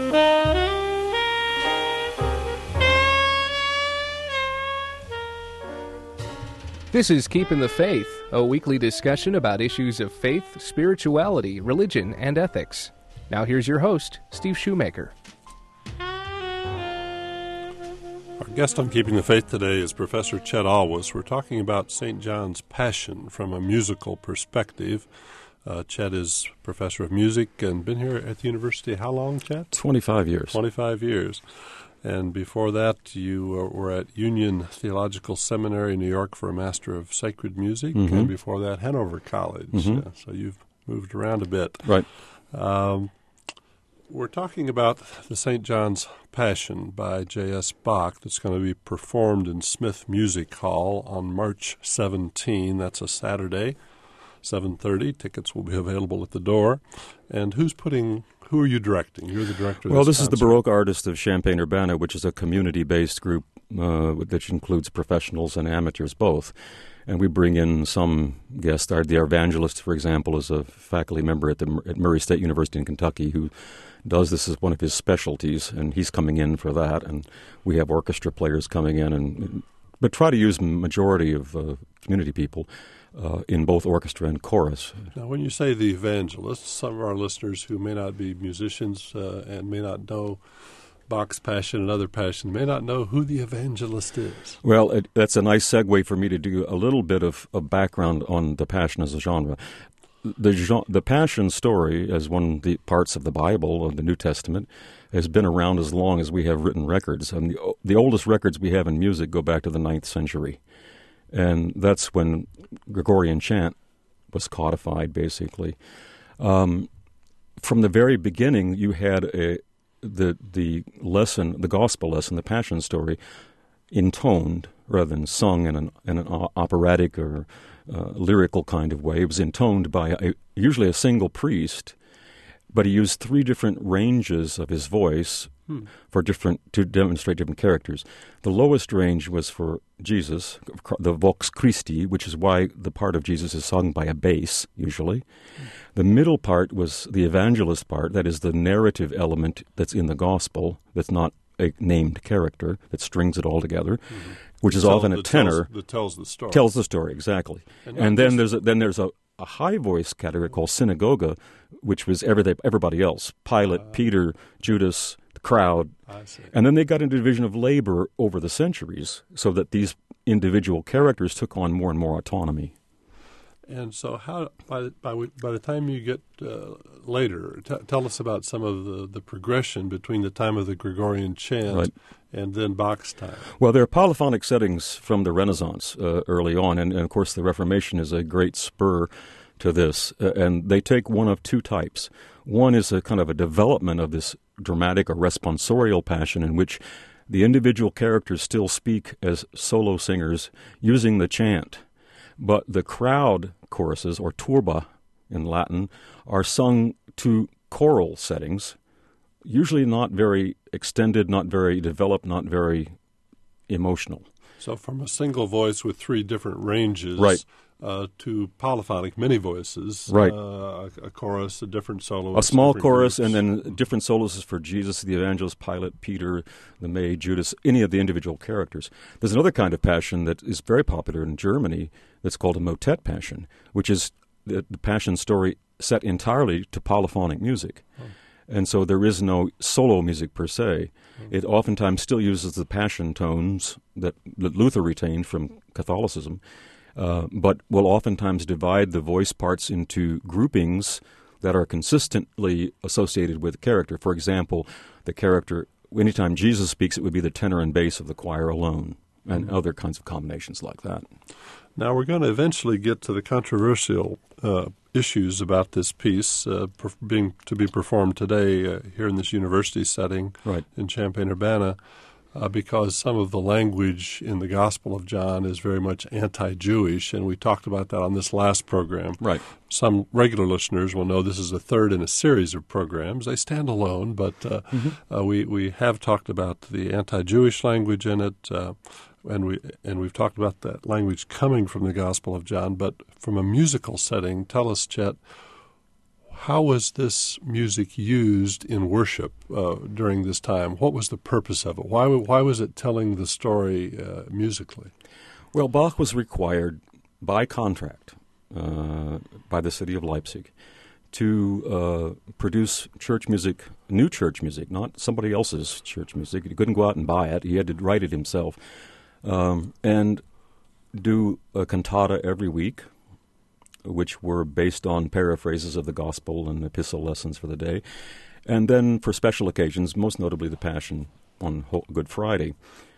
This is Keeping the Faith, a weekly discussion about issues of faith, spirituality, religion, and ethics. Now here's your host, Steve Shoemaker. Our guest on Keeping the Faith today is Professor Chet Alwis. We're talking about St. John's Passion from a musical perspective. Chet is professor of music and been here at the university how long, Chet? 25 years. 25 years. And before that, you were at Union Theological Seminary in New York for a Master of Sacred Music, and before that, Hanover College. So you've moved around a bit. Right. We're talking about the St. John's Passion by J.S. Bach that's going to be performed in Smith Music Hall on March 17. That's a Saturday, 7:30. Tickets will be available at the door. And who are you directing? You're the director of Well, this is the Baroque Artists of Champaign-Urbana, which is a community-based group which includes professionals and amateurs both. And we bring in some guest stars. The evangelist, for example, is a faculty member at Murray State University in Kentucky who does this as one of his specialties, and he's coming in for that. And we have orchestra players coming in, but try to use majority of community people in both orchestra and chorus. Now, when you say the evangelist, some of our listeners who may not be musicians and may not know Bach's Passion and other passions may not know who the evangelist is. Well, that's a nice segue for me to do a little bit of a background on the Passion as a genre. The Passion story, as one of the parts of the Bible, of the New Testament, has been around as long as we have written records. And the oldest records we have in music go back to the 9th century. And that's when Gregorian chant was codified, basically. From the very beginning, you had the lesson, the gospel lesson, the Passion story, intoned rather than sung in an operatic or lyrical kind of way. It was intoned by usually a single priest, but he used 3 different ranges of his voice to demonstrate different characters. The lowest range was for Jesus, the Vox Christi, which is why the part of Jesus is sung by a bass, usually. The middle part was the evangelist part, that is the narrative element that's in the gospel, that's not a named character, that strings it all together, which is often a tenor. That tells the story. Tells the story, exactly. And then there's a high voice category called synagoga, which was everybody else, Pilate, Peter, Judas, the crowd. I see. And then they got into division of labor over the centuries so that these individual characters took on more and more autonomy. And so how, by the time you get later, tell us about some of the progression between the time of the Gregorian chant and then Bach's time. Well, there are polyphonic settings from the Renaissance early on, and of course the Reformation is a great spur to this. And they take one of 2 types. One is a kind of a development of this dramatic or responsorial passion in which the individual characters still speak as solo singers using the chant. But the crowd choruses, or turba in Latin, are sung to choral settings, usually not very extended, not very developed, not very emotional. So from a single voice with 3 different ranges to polyphonic, many voices, a chorus, a different soloist. A small chorus groups. And then different soloists for Jesus, the evangelist, Pilate, Peter, the maid, Judas, any of the individual characters. There's another kind of passion that is very popular in Germany that's called a motet passion, which is the passion story set entirely to polyphonic music. And so there is no solo music per se. It oftentimes still uses the passion tones that Luther retained from Catholicism, but will oftentimes divide the voice parts into groupings that are consistently associated with character. For example, the character, anytime Jesus speaks, it would be the tenor and bass of the choir alone, and other kinds of combinations like that. Now we're going to eventually get to the controversial issues about this piece to be performed today here in this university setting in Champaign-Urbana, because some of the language in the Gospel of John is very much anti-Jewish, and we talked about that on this last program. Right. Some regular listeners will know this is the third in a series of programs. They stand alone, but we have talked about the anti-Jewish language in it, and we've talked about that language coming from the Gospel of John. But from a musical setting, tell us, Chet, How was this music used in worship during this time? What was the purpose of it? Why was it telling the story musically? Well, Bach was required by contract by the city of Leipzig to produce church music, new church music, not somebody else's church music. He couldn't go out and buy it. He had to write it himself and do a cantata every week, which were based on paraphrases of the gospel and epistle lessons for the day. And then for special occasions, most notably the Passion on Good Friday,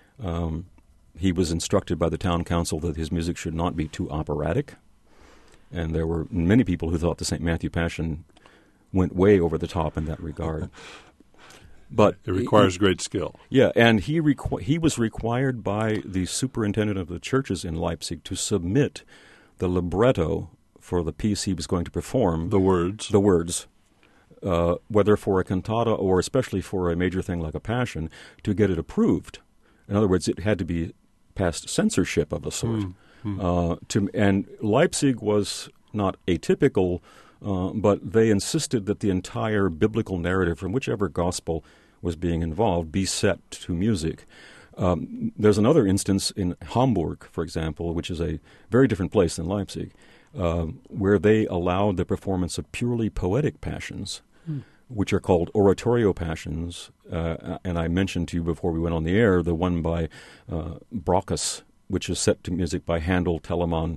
he was instructed by the town council that his music should not be too operatic. And there were many people who thought the St. Matthew Passion went way over the top in that regard. But it requires great skill. Yeah, and he was required by the superintendent of the churches in Leipzig to submit the libretto for the piece he was going to perform. The words, whether for a cantata or especially for a major thing like a Passion, to get it approved. In other words, it had to be past censorship of a sort. And Leipzig was not atypical, but they insisted that the entire biblical narrative from whichever gospel was being involved be set to music. There's another instance in Hamburg, for example, which is a very different place than Leipzig, where they allowed the performance of purely poetic passions, which are called oratorio passions. And I mentioned to you before we went on the air the one by Brockus, which is set to music by Handel, Telemann,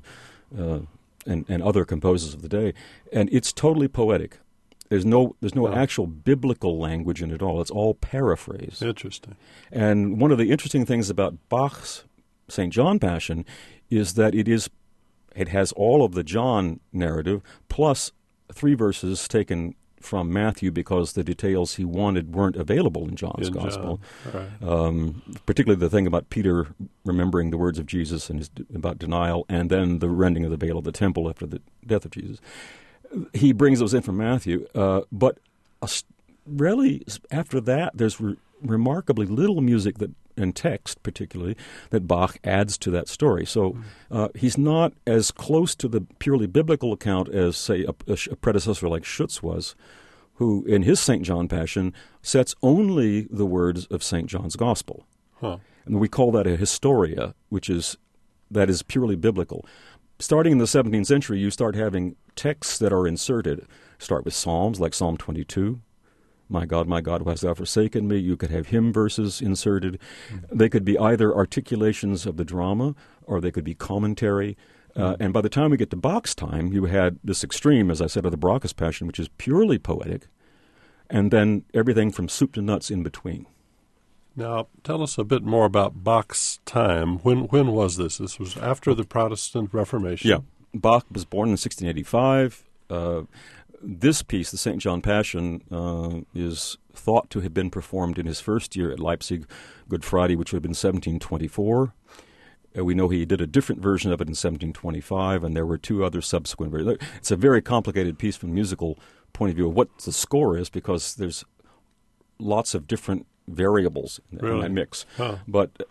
and other composers of the day. And it's totally poetic. There's no actual biblical language in it at all. It's all paraphrase. Interesting. And one of the interesting things about Bach's St. John Passion is that it has all of the John narrative plus 3 verses taken from Matthew because the details he wanted weren't available in John's Gospel. Right. Particularly the thing about Peter remembering the words of Jesus and about denial, and then the rending of the veil of the temple after the death of Jesus. He brings those in from Matthew, but really after that, there's remarkably little music and text, particularly, that Bach adds to that story. So he's not as close to the purely biblical account as, say, a predecessor like Schütz was, who, in his St. John Passion, sets only the words of St. John's Gospel. And we call that a historia, that is purely biblical. Starting in the 17th century, you start having texts that are inserted. Start with Psalms, like Psalm 22. My God, why hast thou forsaken me? You could have hymn verses inserted. They could be either articulations of the drama or they could be commentary. And by the time we get to Bach's time, you had this extreme, as I said, of the Brockus Passion, which is purely poetic, and then everything from soup to nuts in between. Now, tell us a bit more about Bach's time. When was this? This was after the Protestant Reformation. Yeah. Bach was born in 1685. This piece, the St. John Passion, is thought to have been performed in his first year at Leipzig, Good Friday, which would have been 1724. We know he did a different version of it in 1725, and there were 2 other subsequent versions. It's a very complicated piece from a musical point of view of what the score is, because there's lots of different variables in that mix. But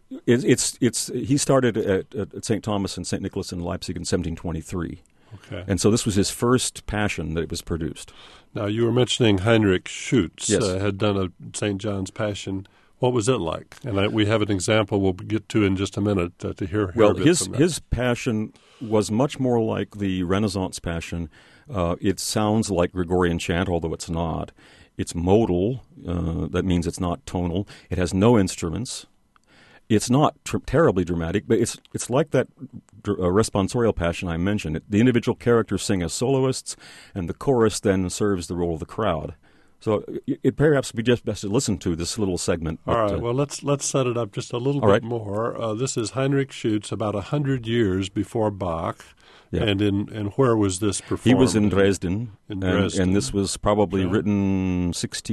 he started at St. Thomas and St. Nicholas in Leipzig in 1723. Okay. And so this was his first Passion that it was produced. Now, you were mentioning Heinrich Schütz. Yes. Had done a St. John's Passion. What was it like? And we have an example we'll get to in just a minute to hear a bit from that. His Passion was much more like the Renaissance Passion. It sounds like Gregorian chant, although it's not. It's modal. That means it's not tonal. It has no instruments. It's not terribly dramatic, but it's like that responsorial Passion I mentioned. The individual characters sing as soloists, and the chorus then serves the role of the crowd. So it perhaps would be just best to listen to this little segment. All right. Well, let's set it up just a little bit more. This is Heinrich Schütz, about 100 years before Bach. Yeah. And where was this performed? He was in Dresden. And this was probably written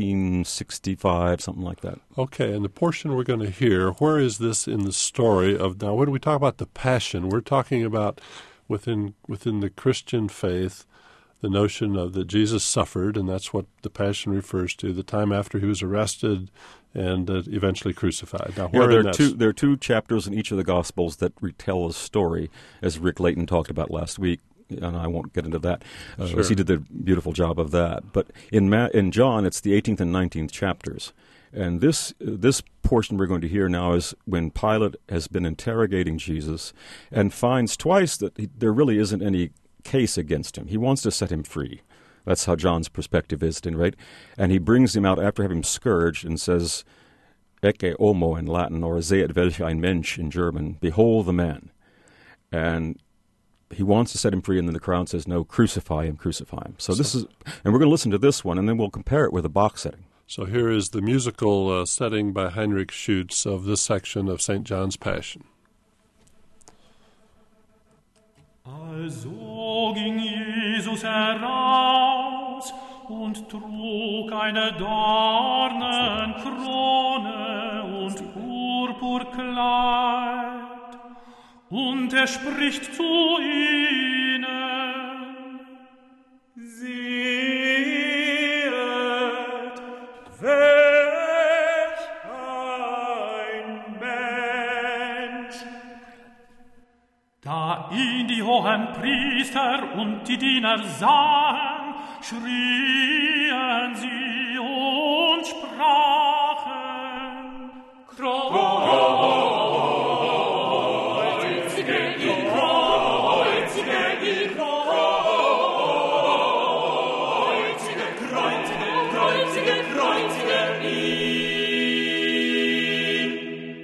1665, something like that. Okay, and the portion we're going to hear, where is this in the story of, now when we talk about the Passion, we're talking about within the Christian faith, the notion of that Jesus suffered, and that's what the Passion refers to, the time after he was arrested and eventually crucified. Now, there are 2 chapters in each of the Gospels that retell a story, as Rick Layton talked about last week. and I won't get into that. Sure. He did a beautiful job of that. But in John, it's the 18th and 19th chapters. And this portion we're going to hear now is when Pilate has been interrogating Jesus and finds twice that there really isn't any case against him. He wants to set him free. That's how John's perspective is, right? And he brings him out after having him scourged and says, Ecce homo in Latin, or Sehet welch ein Mensch in German, behold the man. And he wants to set him free, and then the crowd says, no, crucify him, crucify him. So this is, and we're going to listen to this one, and then we'll compare it with a Bach setting. So here is the musical setting by Heinrich Schütz of this section of St. John's Passion. Also ging Jesus heraus und trug eine Dornenkrone und Purpurkleid, und spricht zu ihnen, sehet, welch ein Mensch. Da ihn die hohen Priester und die Diener sahen, schrien sie und sprachen, Kreuzige ihn, kreuzige ihn, kreuzige ihn.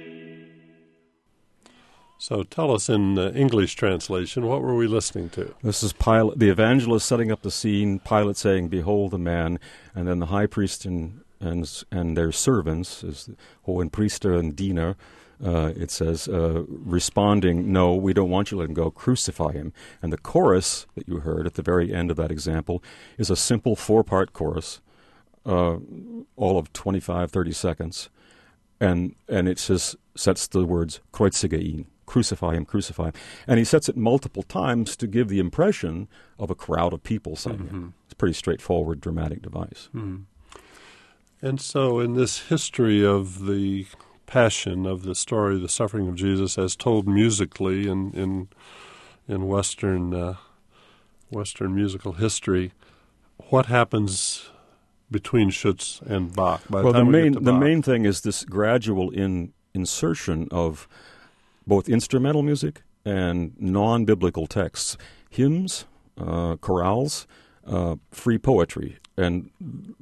So tell us in English translation, what were we listening to? This is Pilate, the evangelist setting up the scene, Pilate saying, behold the man, and then the high priest and their servants, is Hohenpriester and Diener, it says, responding, no, we don't want you to let him go, crucify him. And the chorus that you heard at the very end of that example is a simple 4-part chorus, all of 25, 30 seconds, and it says, sets the words, kreuzige ihn, crucify him, crucify him. And he sets it multiple times to give the impression of a crowd of people saying it. It's a pretty straightforward, dramatic device. Mm-hmm. And so in this history of the Passion, of the story, the suffering of Jesus, as told musically in Western musical history, what happens between Schütz and Bach? Well, the main thing is this gradual insertion of both instrumental music and non-biblical texts, hymns, chorales, free poetry, and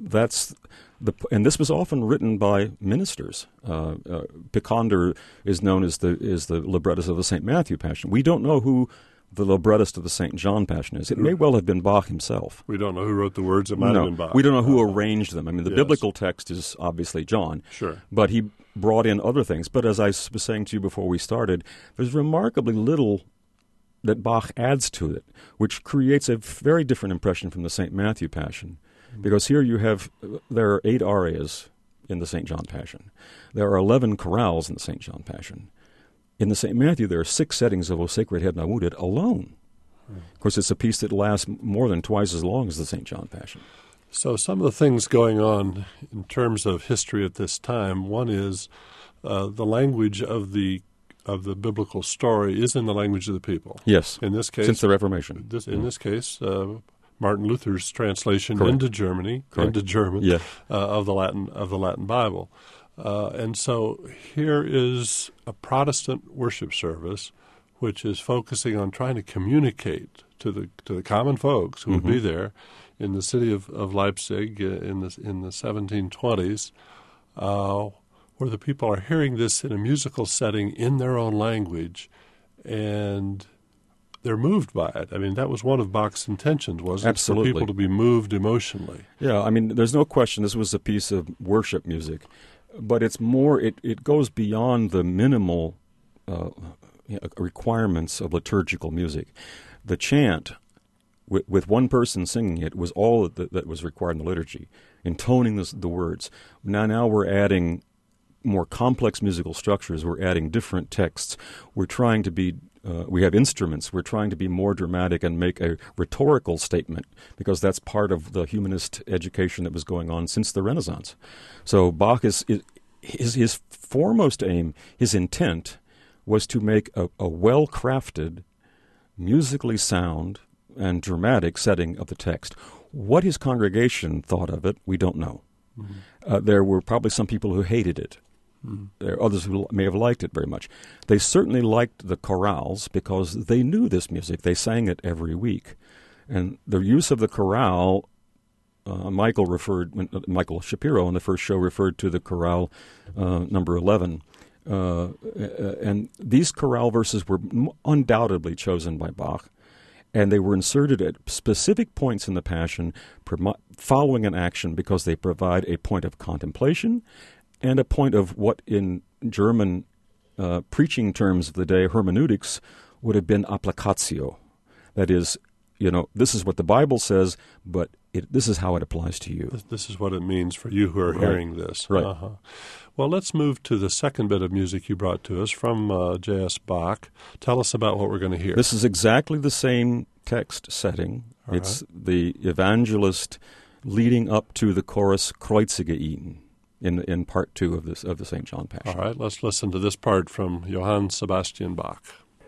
and this was often written by ministers. Picander is known as the librettist of the St. Matthew Passion. We don't know who the librettist of the St. John Passion is. It may well have been Bach himself. We don't know who wrote the words. It might have been Bach. We don't know who arranged them. I mean, the biblical text is obviously John. Sure. But he brought in other things. But as I was saying to you before we started, there's remarkably little that Bach adds to it, which creates a very different impression from the St. Matthew Passion. Because here there are 8 arias in the St. John Passion. There are 11 chorales in the St. John Passion. In the St. Matthew, there are 6 settings of O Sacred Head Not Wounded alone. Of course, it's a piece that lasts more than twice as long as the St. John Passion. So some of the things going on in terms of history at this time, one is the language of the biblical story is in the language of the people. Yes, in this case, since the Reformation. In this case, Martin Luther's translation into German of the Latin Bible. And so here is a Protestant worship service which is focusing on trying to communicate to the common folks who would be there in the city of Leipzig in the 1720s, where the people are hearing this in a musical setting in their own language, and they're moved by it. I mean, that was one of Bach's intentions, wasn't it? Absolutely. For people to be moved emotionally. Yeah, I mean, there's no question this was a piece of worship music. But it's more, it goes beyond the minimal requirements of liturgical music. The chant, with one person singing it, was all that was required in the liturgy, intoning the words. Now we're adding more complex musical structures. We're adding different texts. We're trying to be, we have instruments. We're trying to be more dramatic and make a rhetorical statement, because that's part of the humanist education that was going on since the Renaissance. So Bach his foremost aim, his intent, was to make a well-crafted, musically sound, and dramatic setting of the text. What his congregation thought of it, we don't know. Mm-hmm. There were probably some people who hated it. Mm-hmm. There are others who may have liked it very much. They certainly liked the chorales because they knew this music. They sang it every week. And the use of the chorale, Michael Shapiro in the first show referred to the chorale number 11. And these chorale verses were undoubtedly chosen by Bach, and they were inserted at specific points in the Passion following an action because they provide a point of contemplation and a point of what in German preaching terms of the day, hermeneutics, would have been applicatio. That is, this is what the Bible says, but this is how it applies to you. This is what it means for you who are hearing this. Right. Uh-huh. Well, let's move to the second bit of music you brought to us from J.S. Bach. Tell us about what we're going to hear. This is exactly the same text setting. It's the evangelist leading up to the chorus Kreuzige ihn in part 2 of the St. John Passion. All right, let's listen to this part from Johann Sebastian Bach.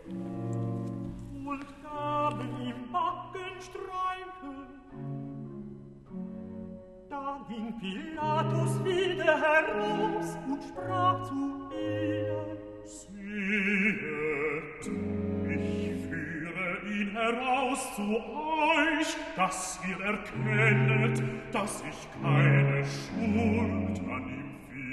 Pilatus wieder heraus und sprach zu ihnen: Sehet, ich führe ihn heraus zu euch, dass ihr erkennet, dass ich keine Schuld an ihm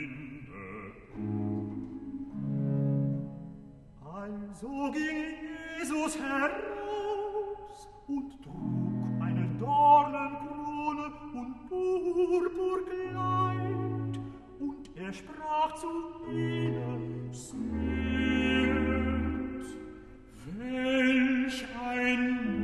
finde. Also ging Jesus heraus und trug eine Dornenkrone und Purpurkleid, und sprach zu ihnen: Seht, welch ein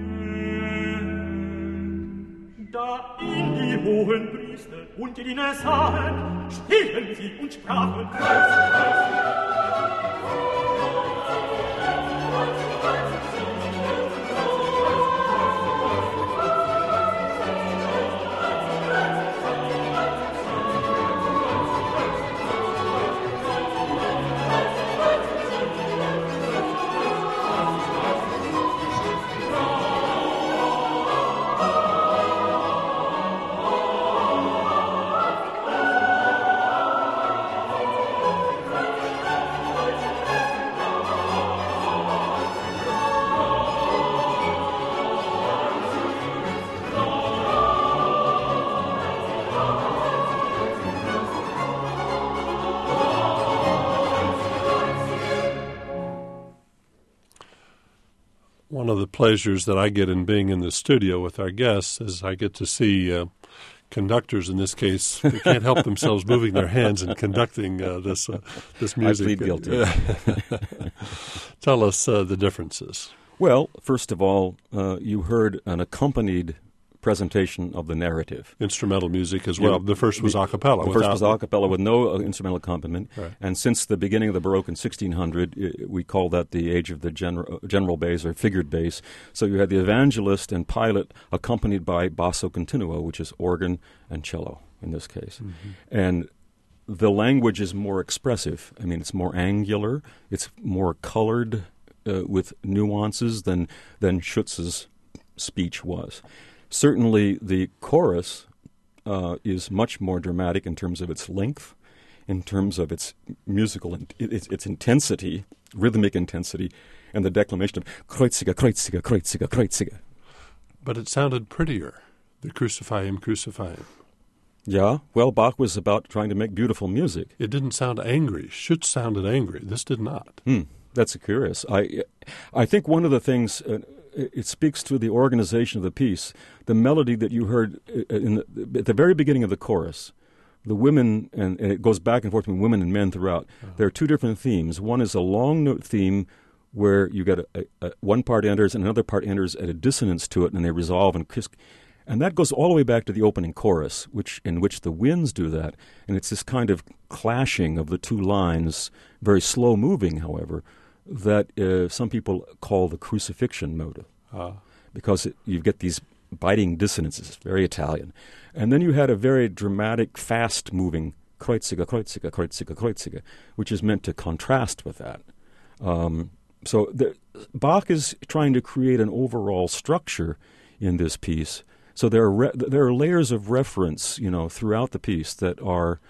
Mensch! Da ihn die hohen Priester und die Diener sahen, stehen sie und sprachen: One of the pleasures that I get in being in the studio with our guests is I get to see conductors, in this case, who can't help themselves moving their hands and conducting this music. I plead guilty. Tell us the differences. Well, first of all, you heard an accompanied presentation of the narrative. Instrumental music as well. The first was a cappella. The first was a cappella with no instrumental accompaniment. Right. And since the beginning of the Baroque in 1600, we call that the age of the general bass or figured bass. So you had the evangelist and pilot accompanied by basso continuo, which is organ and cello in this case. Mm-hmm. And the language is more expressive. I mean, it's more angular. It's more colored with nuances than Schutz's speech was. Certainly, the chorus is much more dramatic in terms of its length, in terms of its musical, its intensity, rhythmic intensity, and the declamation of Kreuzige, Kreuzige, Kreuzige, Kreuzige. But it sounded prettier, the Crucify Him, Crucify Him. Yeah, well, Bach was about trying to make beautiful music. It didn't sound angry. Schütz sounded angry. This did not. That's curious. I think one of the things... it speaks to the organization of the piece. The melody that you heard at the very beginning of the chorus, the women, and it goes back and forth between women and men throughout. There are two different themes. One is a long note theme where you get one part enters and another part enters at a dissonance to it, and they resolve and that goes all the way back to the opening chorus, in which the winds do that. And it's this kind of clashing of the two lines, very slow moving, however, that some people call the crucifixion motive, because you get these biting dissonances, very Italian. And then you had a very dramatic, fast-moving Kreuzige, Kreuzige, Kreuzige, Kreuzige, which is meant to contrast with that. Bach is trying to create an overall structure in this piece. So there are layers of reference, throughout the piece that's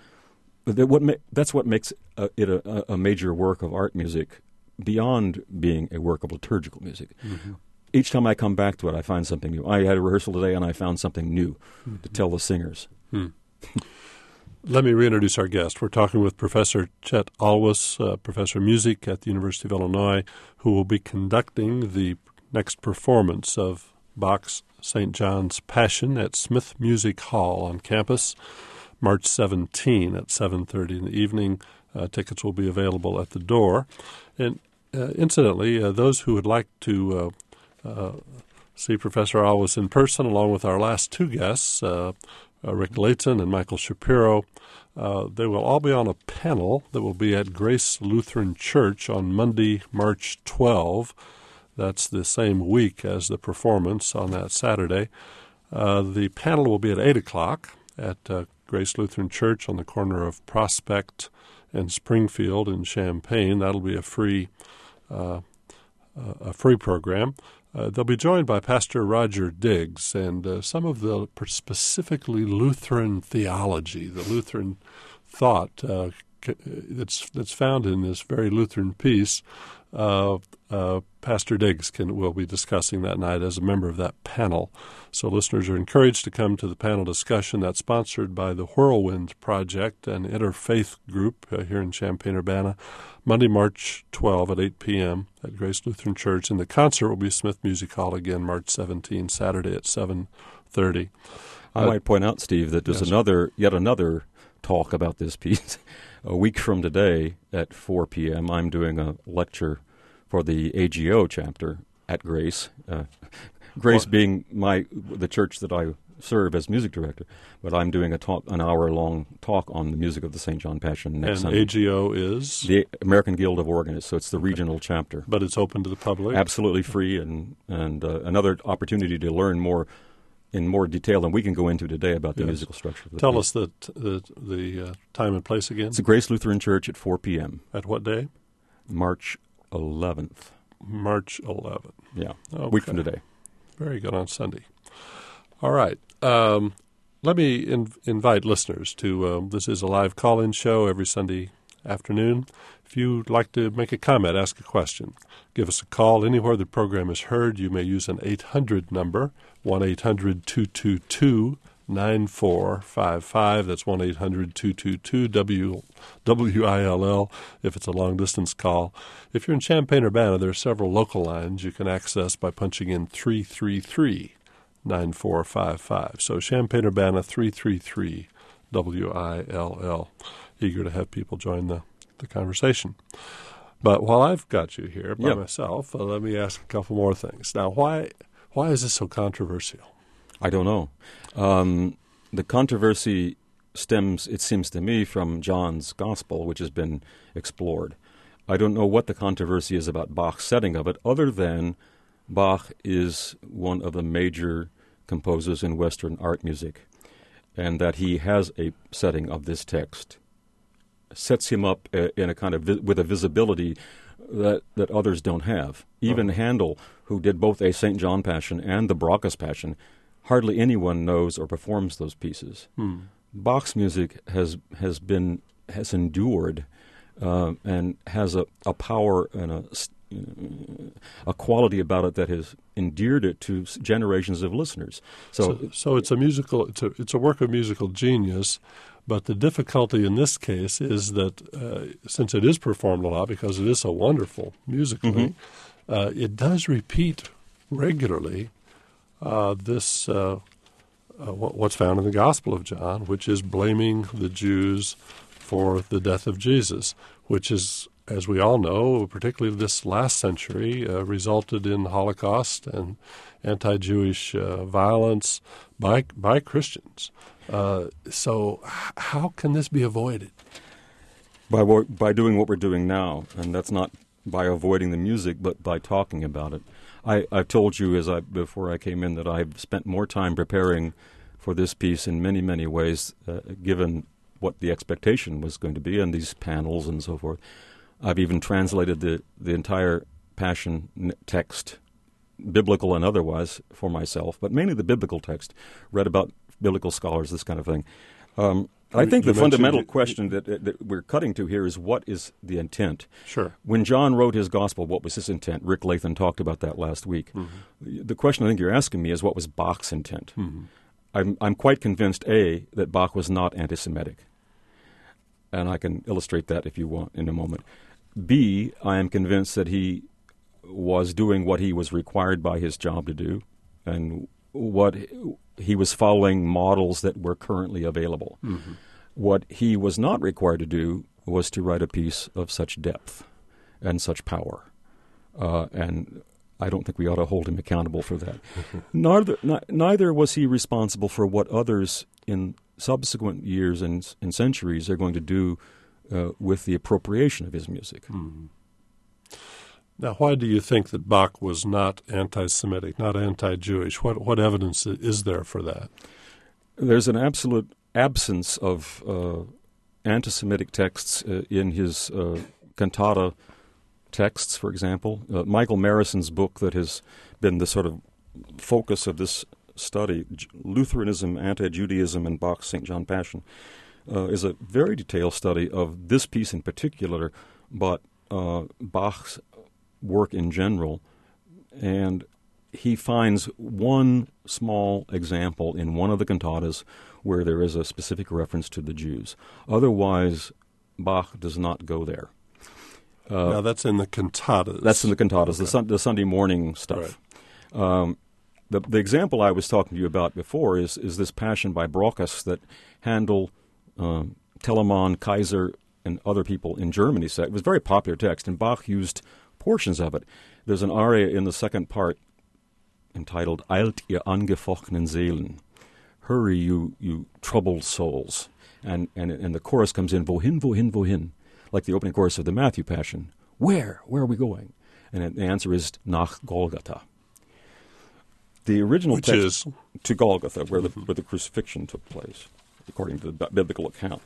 what makes it a major work of art music beyond being a work of liturgical music. Mm-hmm. Each time I come back to it, I find something new. I had a rehearsal today, and I found something new to tell the singers. Let me reintroduce our guest. We're talking with Professor Chet Alwis, Professor of Music at the University of Illinois, who will be conducting the next performance of Bach's St. John's Passion at Smith Music Hall on campus, March 17 at 7:30 in the evening. Tickets will be available at the door. And incidentally, those who would like to see Professor Alwis in person, along with our last two guests, Rick Layton and Michael Shapiro, they will all be on a panel that will be at Grace Lutheran Church on Monday, March 12. That's the same week as the performance on that Saturday. The panel will be at 8 o'clock at Grace Lutheran Church on the corner of Prospect and Springfield in Champaign. That'll be a free program. They'll be joined by Pastor Roger Diggs and some of the specifically Lutheran theology, the Lutheran thought that's found in this very Lutheran piece. Pastor Diggs will be discussing that night as a member of that panel. So listeners are encouraged to come to the panel discussion that's sponsored by the Whirlwind Project, an interfaith group here in Champaign-Urbana, Monday, March 12 at 8 p.m. at Grace Lutheran Church. And the concert will be Smith Music Hall again, March 17, Saturday at 7:30. I might point out, Steve, that there's yet another talk about this piece. A week from today at 4 p.m., I'm doing a lecture for the AGO chapter at Grace. Grace being the church that I serve as music director, but I'm doing an hour-long talk on the music of the St. John Passion next Sunday. And AGO is? The American Guild of Organists, so it's the regional chapter. But it's open to the public? Absolutely free, and another opportunity to learn more in more detail than we can go into today about the musical structure of the Tell piece. us the time and place again. It's the Grace Lutheran Church at 4 p.m. At what day? March 11th. March 11th. Yeah, okay. A week from today. Very good, on Sunday. All right. Let me invite listeners to, this is a live call-in show every Sunday afternoon. If you'd like to make a comment, ask a question, give us a call. Anywhere the program is heard, you may use an 800 number, 1-800-222-9455. That's 1-800-222-WILL if it's a long-distance call. If you're in Champaign-Urbana, there are several local lines you can access by punching in 333-9455. So Champaign-Urbana, 333-WILL. Eager to have people join the conversation. But while I've got you here by myself, let me ask a couple more things. Now, why is this so controversial? I don't know. The controversy stems, it seems to me, from John's Gospel, which has been explored. I don't know what the controversy is about Bach's setting of it, other than Bach is one of the major composers in Western art music, and that he has a setting of this text sets him up in a kind of with a visibility that others don't have. Even Handel, who did both a St. John Passion and the Brockus Passion, hardly anyone knows or performs those pieces. Bach's music has endured and has a power and a quality about it that has endeared it to generations of listeners. So it's a work of musical genius. But the difficulty in this case is that since it is performed a lot, because it is so wonderful musically, it does repeat regularly what's found in the Gospel of John, which is blaming the Jews for the death of Jesus, which is, as we all know, particularly this last century, resulted in Holocaust and anti-Jewish violence by Christians. So how can this be avoided? By doing what we're doing now, and that's not by avoiding the music, but by talking about it. I've told you before I came in that I've spent more time preparing for this piece in many, many ways, given what the expectation was going to be and these panels and so forth. I've even translated the entire Passion text biblical and otherwise, for myself, but mainly the biblical text, read about biblical scholars, this kind of thing. I think the fundamental question that we're cutting to here is, what is the intent? Sure. When John wrote his gospel, what was his intent? Rick Lathan talked about that last week. Mm-hmm. The question I think you're asking me is, what was Bach's intent? Mm-hmm. I'm quite convinced, A, that Bach was not anti-Semitic. And I can illustrate that if you want in a moment. B, I am convinced that he was doing what he was required by his job to do, and what he was following models that were currently available. Mm-hmm. What he was not required to do was to write a piece of such depth and such power. And I don't think we ought to hold him accountable for that. Neither was he responsible for what others in subsequent years and centuries are going to do with the appropriation of his music. Mm-hmm. Now, why do you think that Bach was not anti-Semitic, not anti-Jewish? What evidence is there for that? There's an absolute absence of anti-Semitic texts in his cantata texts, for example. Michael Marison's book that has been the sort of focus of this study, Lutheranism, Anti-Judaism, and Bach's St. John Passion, is a very detailed study of this piece in particular, but Bach's work in general, and he finds one small example in one of the cantatas where there is a specific reference to the Jews. Otherwise, Bach does not go there. Now, that's in the cantatas. That's in the cantatas, okay. The Sunday morning stuff. Right. The example I was talking to you about before is this Passion by Brockus that Handel, Telemann, Kaiser, and other people in Germany said. It was a very popular text, and Bach used portions of it. There's an aria in the second part entitled Eilt ihr angefochtenen Seelen. Hurry, you troubled souls. And the chorus comes in, Wohin, wohin, wohin, like the opening chorus of the Matthew Passion. Where are we going? And the answer is nach Golgotha. The original Which text is to Golgotha, where the crucifixion took place, according to the biblical account.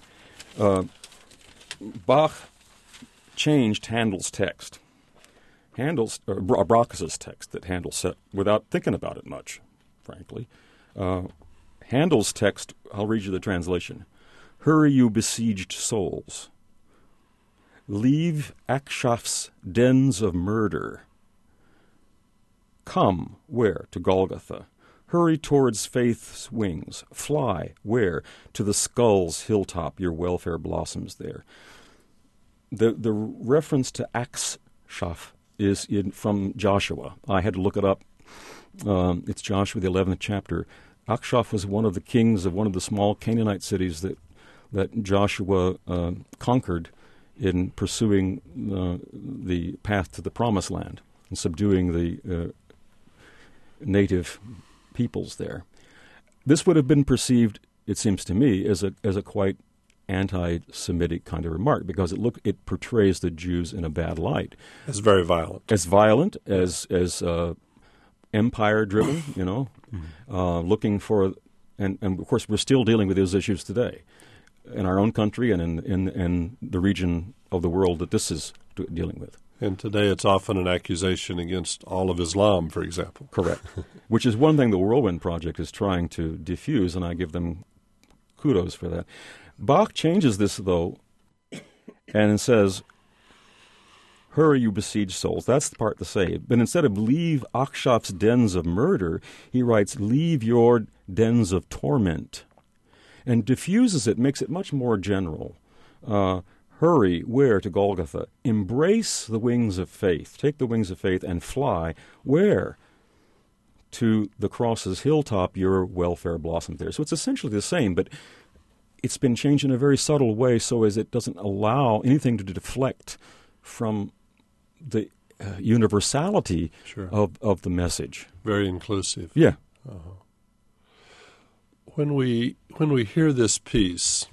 Bach changed Handel's text. Brockus's text that Handel set without thinking about it much, frankly. Handel's text, I'll read you the translation. Hurry, you besieged souls. Leave Akshaf's dens of murder. Come, where? To Golgotha. Hurry towards faith's wings. Fly, where? To the skull's hilltop, your welfare blossoms there. The reference to Akshaf is from Joshua. I had to look it up. It's Joshua, the 11th chapter. Akshaf was one of the kings of one of the small Canaanite cities that Joshua conquered in pursuing the path to the Promised Land and subduing the native peoples there. This would have been perceived, it seems to me, as a quite anti-Semitic kind of remark, because it portrays the Jews in a bad light. As very violent. As violent, as empire-driven, looking for, and of course we're still dealing with those issues today in our own country and in the region of the world that this is dealing with. And today it's often an accusation against all of Islam, for example. Correct. Which is one thing the Whirlwind Project is trying to diffuse, and I give them kudos for that. Bach changes this, though, and says, hurry, you besieged souls. That's the part to say. But instead of leave Akshaf's dens of murder, he writes, leave your dens of torment. And diffuses it, makes it much more general. Hurry, where? To Golgotha. Embrace the wings of faith. Take the wings of faith and fly. Where? To the cross's hilltop, your welfare blossomed there. So it's essentially the same, but it's been changed in a very subtle way so as it doesn't allow anything to deflect from the universality of the message. Very inclusive. Yeah. Uh-huh. When we hear this piece,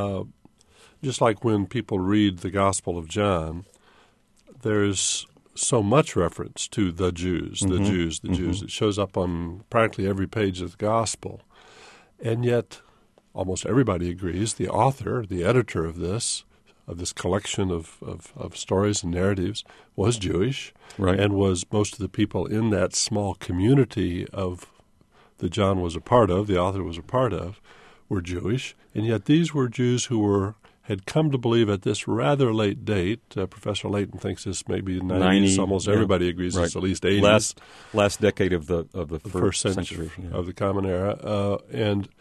just like when people read the Gospel of John, there's so much reference to the Jews, the Jews, the Jews. It shows up on practically every page of the Gospel. And yet, almost everybody agrees, the author, the editor of this, this collection of stories and narratives was Jewish, right, and was most of the people in that small community that John was a part of, the author was a part of, were Jewish, and yet these were Jews who had come to believe at this rather late date. Professor Layton thinks this may be 90s. Almost everybody agrees it's at least 80s. Last decade of the first century of the Common Era, and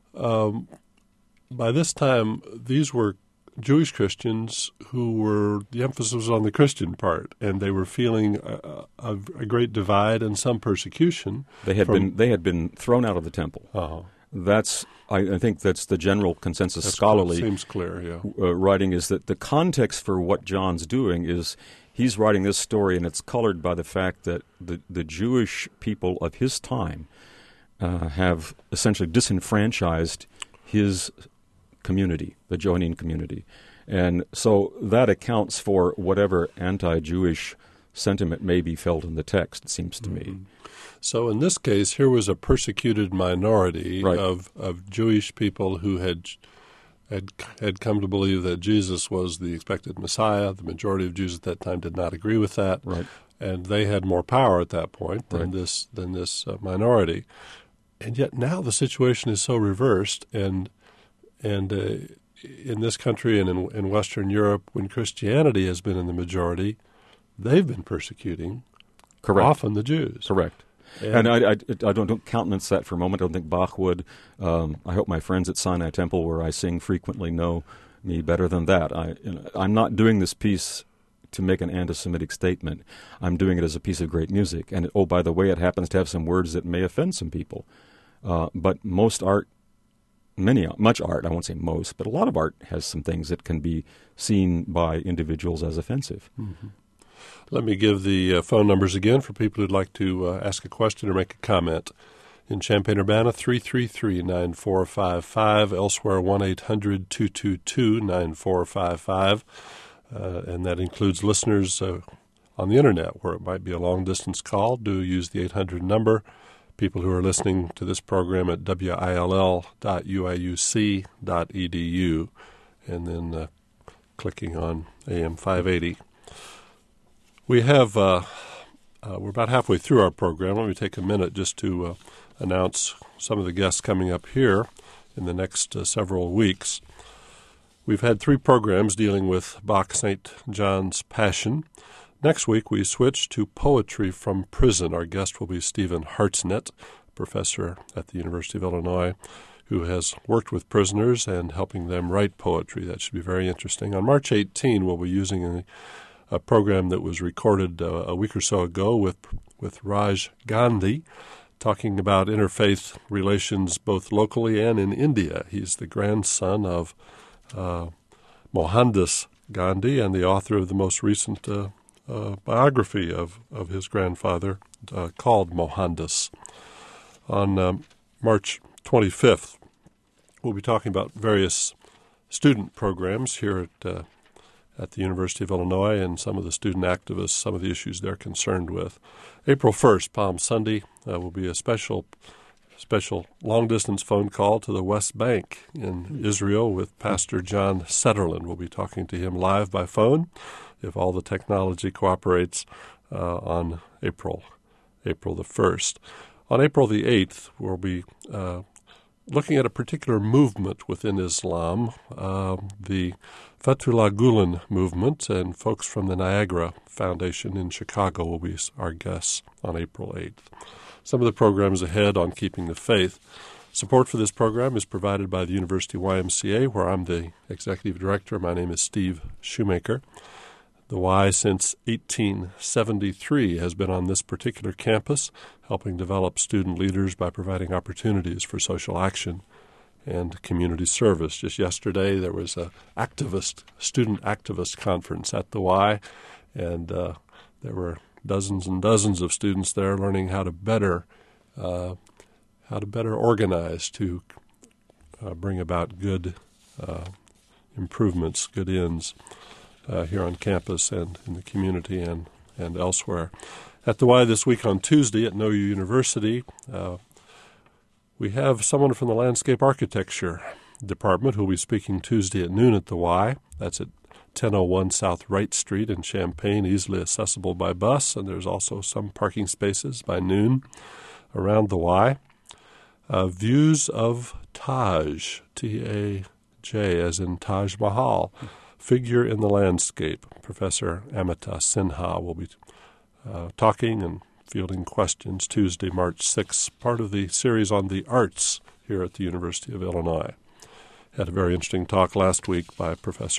by this time, these were Jewish Christians the emphasis was on the Christian part, and they were feeling a great divide and some persecution. They had been thrown out of the temple. I think that's the general consensus scholarly. Seems clear, yeah. Writing is that the context for what John's doing is he's writing this story, and it's colored by the fact that the Jewish people of his time have essentially disenfranchised his community, the Johannine community. And so that accounts for whatever anti-Jewish sentiment may be felt in the text, it seems to me. So in this case, here was a persecuted minority of Jewish people who had come to believe that Jesus was the expected Messiah. The majority of Jews at that time did not agree with that, and they had more power at that point than this minority. And yet now the situation is so reversed, and in this country and in Western Europe, when Christianity has been in the majority, they've been persecuting often the Jews. Correct. And I don't countenance that for a moment. I don't think Bach would. I hope my friends at Sinai Temple, where I sing frequently, know me better than that. I'm not doing this piece to make an anti-Semitic statement. I'm doing it as a piece of great music. And, by the way, it happens to have some words that may offend some people. But much art, I won't say most, but a lot of art has some things that can be seen by individuals as offensive. Mm-hmm. Let me give the phone numbers again for people who'd like to ask a question or make a comment. In Champaign-Urbana, 333-9455. Elsewhere, 1-800-222-9455. And that includes listeners on the Internet, where it might be a long-distance call. Do use the 800 number. People who are listening to this program at will.uiuc.edu, and then clicking on AM 580. We have, we're about halfway through our program. Let me take a minute just to announce some of the guests coming up here in the next several weeks. We've had 3 programs dealing with Bach St. John's Passion. Next week, we switch to Poetry from Prison. Our guest will be Stephen Hartsnett, professor at the University of Illinois, who has worked with prisoners and helping them write poetry. That should be very interesting. On March 18, we'll be using a program that was recorded a week or so ago with Raj Gandhi, talking about interfaith relations both locally and in India. He's the grandson of Mohandas Gandhi and the author of the most recent biography of his grandfather called Mohandas. On March 25th, we'll be talking about various student programs here at the University of Illinois and some of the student activists, some of the issues they're concerned with. April 1st, Palm Sunday, will be a special long-distance phone call to the West Bank in Israel with Pastor John Setterlin. We'll be talking to him live by phone if all the technology cooperates on April the 1st. On April the 8th, we'll be looking at a particular movement within Islam, the Fethullah Gulen movement, and folks from the Niagara Foundation in Chicago will be our guests on April 8th. Some of the programs ahead on Keeping the Faith. Support for this program is provided by the University YMCA, where I'm the executive director. My name is Steve Shoemaker. The Y, since 1873, has been on this particular campus, helping develop student leaders by providing opportunities for social action and community service. Just yesterday, there was a student activist conference at the Y, and there were dozens and dozens of students there learning how to better organize to bring about good improvements, good ends here on campus and in the community and elsewhere. At the Y this week on Tuesday at NOU University, we have someone from the Landscape Architecture Department who will be speaking Tuesday at noon at the Y. That's at 1001 South Wright Street in Champaign, easily accessible by bus, and there's also some parking spaces by noon around the Y. Views of Taj, T-A-J, as in Taj Mahal, Figure in the Landscape. Professor Amita Sinha will be talking and fielding questions Tuesday, March 6th, part of the series on the arts here at the University of Illinois. Had a very interesting talk last week by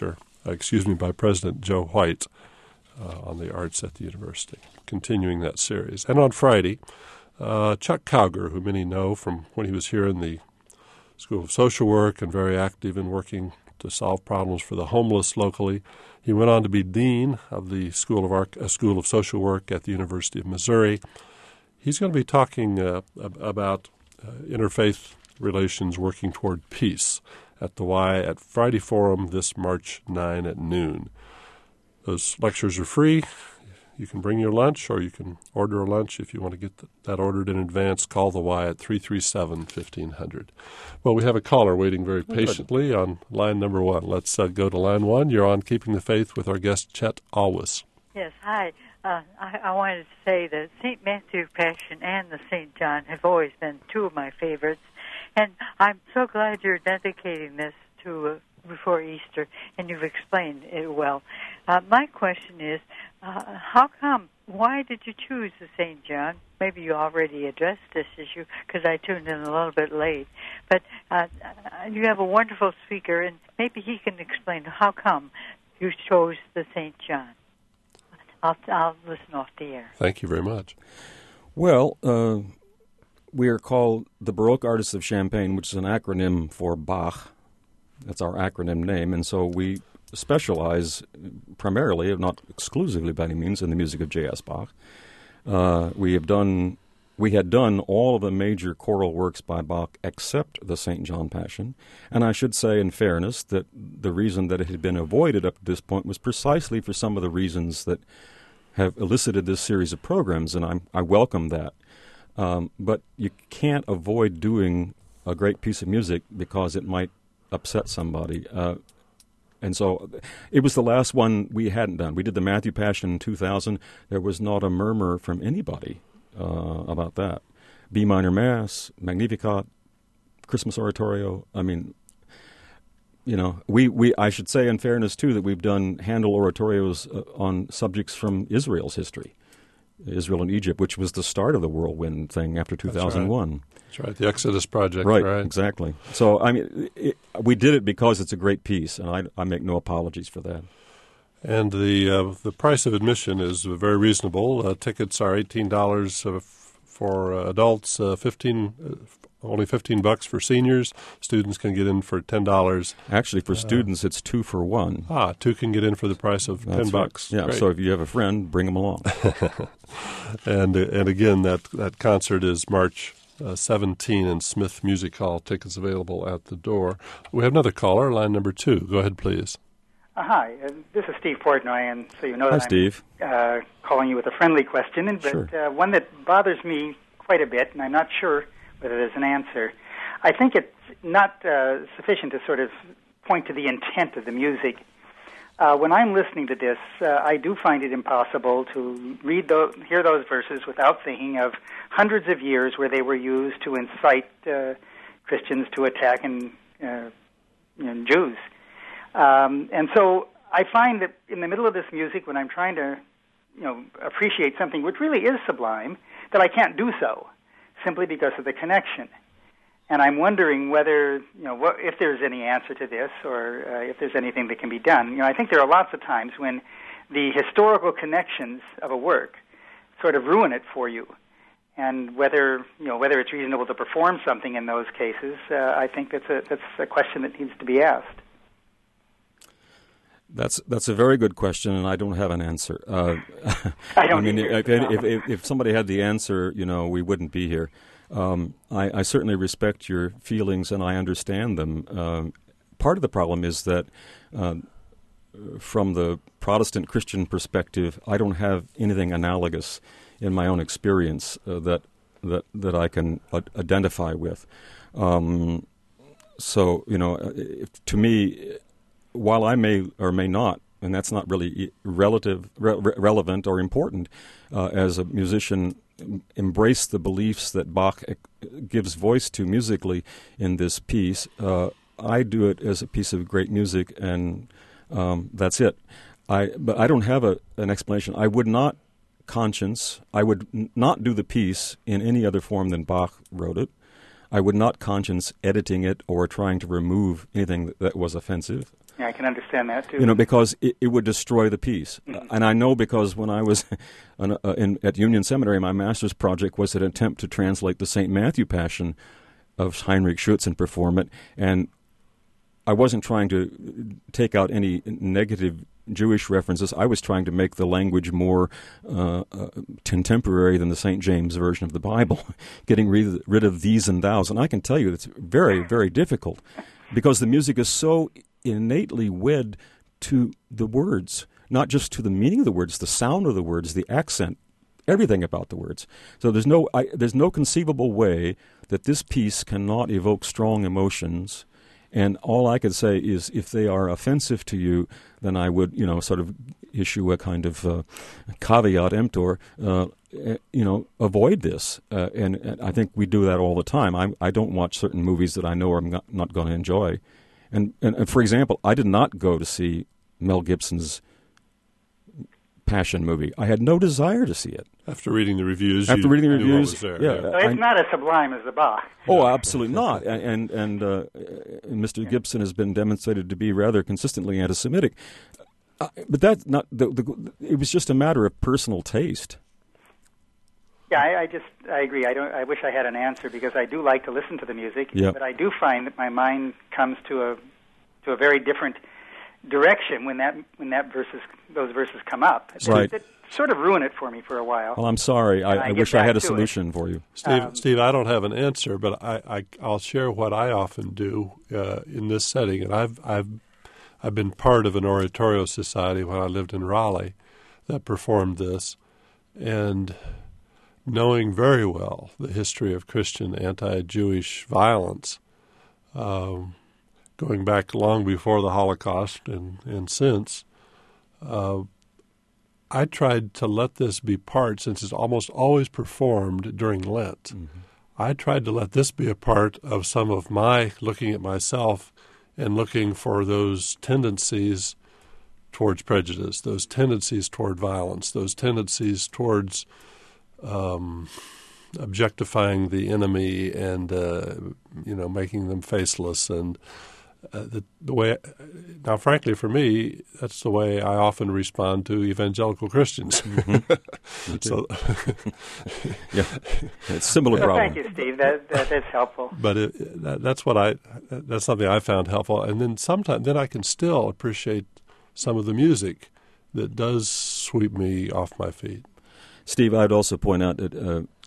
by President Joe White on the arts at the university, continuing that series. And on Friday, Chuck Cowger, who many know from when he was here in the School of Social Work and very active in working to solve problems for the homeless locally, he went on to be dean of the School of Social Work at the University of Missouri. He's going to be talking about interfaith relations working toward peace at the Y at Friday Forum this March 9 at noon. Those lectures are free. You can bring your lunch, or you can order a lunch. If you want to get that ordered in advance, call the Y at 337-1500. Well, we have a caller waiting very patiently on line number 1. Let's go to line 1. You're on Keeping the Faith with our guest, Chet Alwis. Yes, hi. I wanted to say that St. Matthew Passion and the St. John have always been two of my favorites. And I'm so glad you're dedicating this to before Easter, and you've explained it well. My question is, why did you choose the St. John? Maybe you already addressed this issue because I tuned in a little bit late. But you have a wonderful speaker, and maybe he can explain how come you chose the St. John. I'll listen off the air. Thank you very much. Well, we are called the Baroque Artists of Champaign, which is an acronym for Bach. That's our acronym name, and so we specialize primarily, if not exclusively by any means, in the music of J.S. Bach. We had done all of the major choral works by Bach except the St. John Passion, and I should say in fairness that the reason that it had been avoided up to this point was precisely for some of the reasons that have elicited this series of programs, and I welcome that. But you can't avoid doing a great piece of music because it might upset somebody. And so it was the last one we hadn't done. We did the Matthew Passion in 2000. There was not a murmur from anybody about that. B minor Mass, Magnificat, Christmas Oratorio. I mean, I should say in fairness, too, that we've done Handel oratorios on subjects from Israel's history. Israel and Egypt, which was the start of the whirlwind thing after 2001. That's right, the Exodus Project. Right, exactly. So, I mean, we did it because it's a great piece, and I make no apologies for that. And the price of admission is very reasonable. Tickets are $18 for adults, only $15 for seniors. Students can get in for $10. Actually, for students, it's 2 for 1. Two can get in for the price of $10. Right. Yeah, great. So if you have a friend, bring them along. And again, that concert is March 17 in Smith Music Hall. Tickets available at the door. We have another caller, line number 2. Go ahead, please. Hi, this is Steve Portnoy, and so you know that Steve. I'm calling you with a friendly question, but sure. One that bothers me quite a bit, and I'm not sure whether there's an answer. I think it's not sufficient to sort of point to the intent of the music. When I'm listening to this, I do find it impossible to hear those verses without thinking of hundreds of years where they were used to incite Christians to attack Jews. And so I find that in the middle of this music, when I'm trying to, appreciate something which really is sublime, that I can't do so simply because of the connection. And I'm wondering whether, if there's any answer to this or if there's anything that can be done. I think there are lots of times when the historical connections of a work sort of ruin it for you. And whether it's reasonable to perform something in those cases, I think that's a question that needs to be asked. That's a very good question, and I don't have an answer. I don't. If somebody had the answer, we wouldn't be here. I certainly respect your feelings, and I understand them. Part of the problem is that, from the Protestant Christian perspective, I don't have anything analogous in my own experience that I can identify with. So, to me, while I may or may not and that's not really relevant or important, as a musician, embrace the beliefs that Bach gives voice to musically in this piece. I do it as a piece of great music, and that's it. But I don't have an explanation. I would not not do the piece in any other form than Bach wrote it. I would not conscience editing it or trying to remove anything that was offensive. Yeah, I can understand that too. Because it would destroy the piece. Mm-hmm. And I know because when I was at Union Seminary, my master's project was an attempt to translate the St. Matthew Passion of Heinrich Schütz and perform it. And I wasn't trying to take out any negative Jewish references. I was trying to make the language more contemporary than the St. James version of the Bible, getting rid of these and thous. And I can tell you it's very, very difficult because the music is so innately wed to the words, not just to the meaning of the words, the sound of the words, the accent, everything about the words. So there's no conceivable way that this piece cannot evoke strong emotions. And all I could say is if they are offensive to you, then I would, sort of issue a kind of caveat emptor, avoid this. And I think we do that all the time. I don't watch certain movies that I know I'm not going to enjoy. And for example, I did not go to see Mel Gibson's Passion movie. I had no desire to see it. After reading the reviews, yeah. So it's not as sublime as the Bach. Oh, absolutely not. And Mr. Gibson has been demonstrated to be rather consistently anti-Semitic. But that's not. It was just a matter of personal taste. Yeah, I agree. I wish I had an answer because I do like to listen to the music, yep. But I do find that my mind comes to a very different direction when those verses come up. Right. It sort of ruined it for me for a while. Well, I'm sorry. I wish I had a solution for you. Steve, I don't have an answer, but I'll share what I often do in this setting. And I've been part of an oratorio society when I lived in Raleigh that performed this, and knowing very well the history of Christian anti-Jewish violence, going back long before the Holocaust and since, I tried to let this be part, since it's almost always performed during Lent. Mm-hmm. I tried to let this be a part of some of my looking at myself and looking for those tendencies towards prejudice, those tendencies toward violence, those tendencies towards objectifying the enemy and making them faceless, and the way. Now, frankly, for me, that's the way I often respond to evangelical Christians. Mm-hmm. So, yeah, it's a similar problem. Thank you, Steve. That's helpful. But that's something I found helpful, and then I can still appreciate some of the music that does sweep me off my feet. Steve, I'd also point out that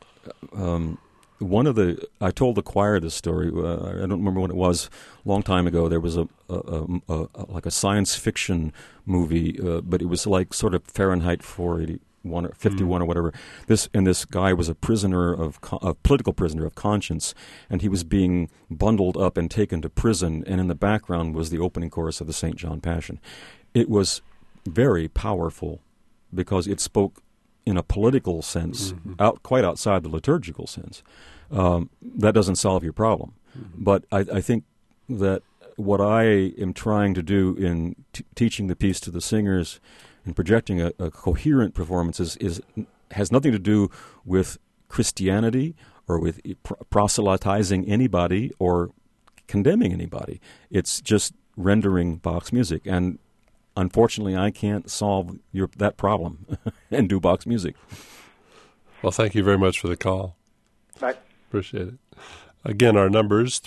I told the choir this story. I don't remember when it was. A long time ago, there was like a science fiction movie, but it was like sort of Fahrenheit 481 or 51 or whatever. This guy was a political prisoner of conscience, and he was being bundled up and taken to prison. And in the background was the opening chorus of the St. John Passion. It was very powerful because it spoke in a political sense, quite outside the liturgical sense. That doesn't solve your problem. Mm-hmm. But I think that what I am trying to do in teaching the piece to the singers and projecting a coherent performance has nothing to do with Christianity or with proselytizing anybody or condemning anybody. It's just rendering Bach's music. And unfortunately, I can't solve that problem and do Bach's music. Well, thank you very much for the call. Bye. Appreciate it. Again, our numbers,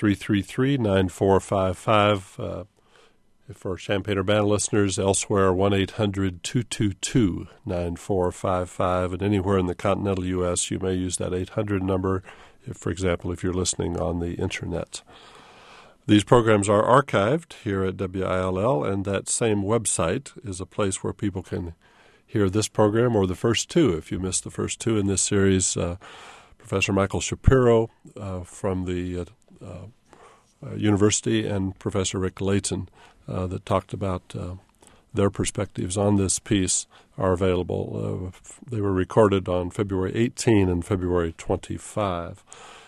333-9455. For Champaign-Urbana listeners elsewhere, 1-800-222-9455. And anywhere in the continental U.S., you may use that 800 number, for example, if you're listening on the Internet. These programs are archived here at WILL, and that same website is a place where people can hear this program or the first two. If you missed the first two in this series, Professor Michael Shapiro from the university and Professor Rick Layton that talked about their perspectives on this piece are available. They were recorded on February 18 and February 25.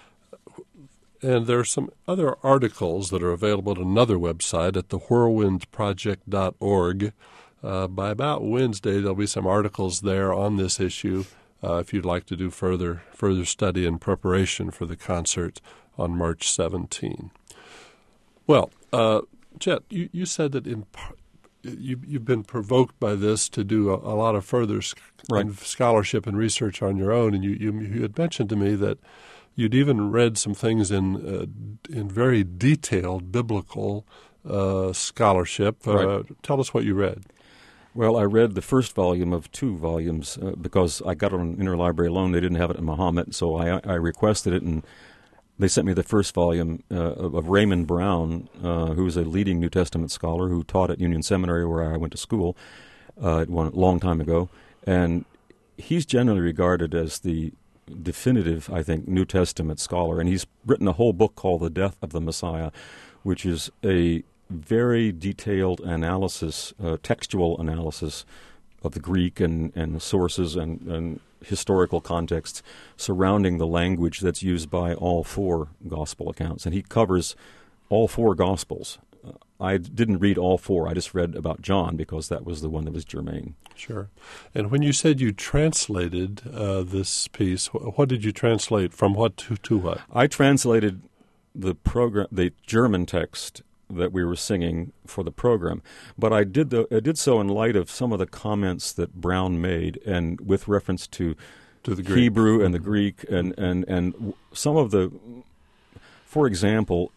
And there are some other articles that are available at another website at thewhirlwindproject.org. By about Wednesday, there'll be some articles there on this issue if you'd like to do further study and preparation for the concert on March 17. Well, Chet, you said that you've been provoked by this to do a lot of further scholarship and research on your own, and you had mentioned to me that you'd even read some things in very detailed biblical scholarship. Tell us what you read. Well, I read the first volume of 2 volumes because I got it on interlibrary loan. They didn't have it in Muhammad, so I requested it, and they sent me the first volume of Raymond Brown, who was a leading New Testament scholar who taught at Union Seminary where I went to school a long time ago. And he's generally regarded as the definitive, I think, New Testament scholar. And he's written a whole book called The Death of the Messiah, which is a very detailed analysis, textual analysis of the Greek and sources and historical contexts surrounding the language that's used by all 4 gospel accounts. And he covers all 4 gospels. I didn't read all 4. I just read about John because that was the one that was germane. Sure. And when you said you translated this piece, what did you translate from what to what? I translated the German text that we were singing for the program, but I did so in light of some of the comments that Brown made, and with reference to the Hebrew and the Greek, and some of the, for example,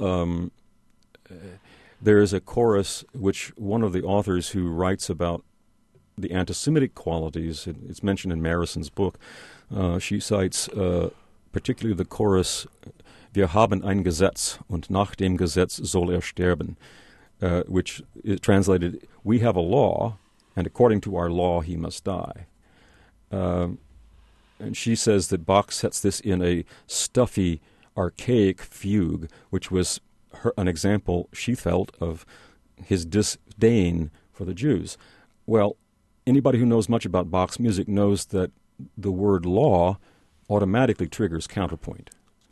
there is a chorus which one of the authors who writes about the anti-Semitic qualities, it's mentioned in Marison's book, she cites particularly the chorus, Wir haben ein Gesetz, und nach dem Gesetz soll sterben, which is translated, we have a law, and according to our law he must die. And she says that Bach sets this in a stuffy, archaic fugue, which was an example, she felt, of his disdain for the Jews. Well, anybody who knows much about Bach's music knows that the word law automatically triggers counterpoint.